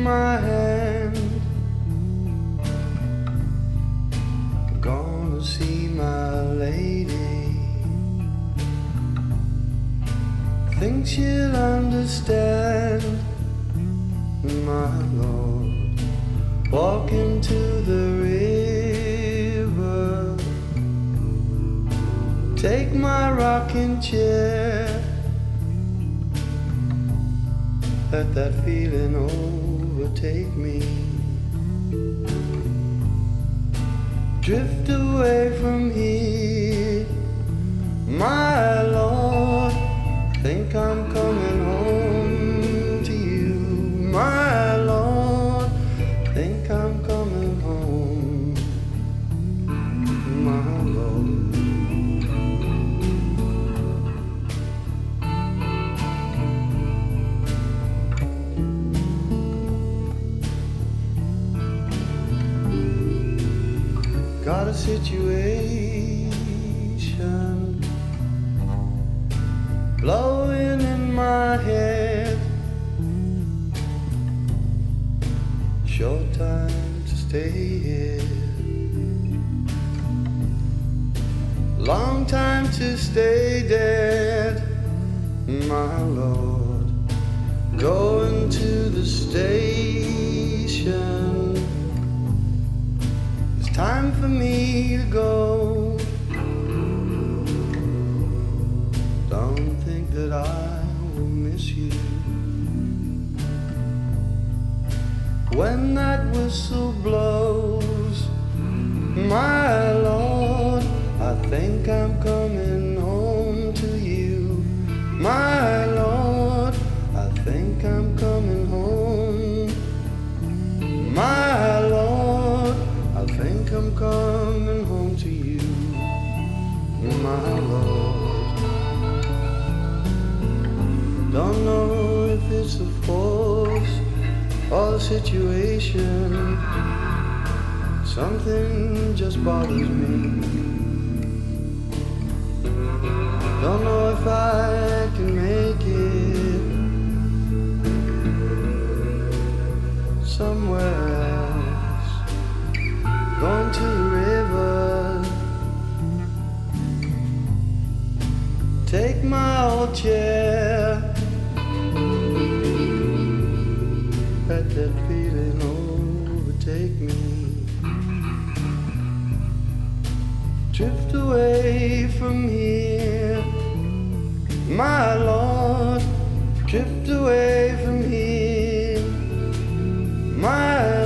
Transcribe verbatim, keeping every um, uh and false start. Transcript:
my hand. Gonna see my lady. Think she'll understand, my Lord. Walk into the river. Take my rocking chair. Let that feeling overtake me. Drift away from here, my Lord. Think I'm coming home to you, my Lord. Think I'm coming home, my Lord. Got a situation blowing in my head. Short time to stay here, long time to stay dead, my Lord. Going to the station. Time for me to go. Don't think that I will miss you. When that whistle blows, my Lord, I think I'm coming home to you. My Lord, I think I'm coming home. My Lord, I think I'm coming home to you, my Lord. Don't know if it's the force or the situation. Something just bothers me. Don't know if I can make it somewhere else. Going to the river. Take my old chair. Let that feeling overtake me. Drift away from here, my Lord. Drift away from here, my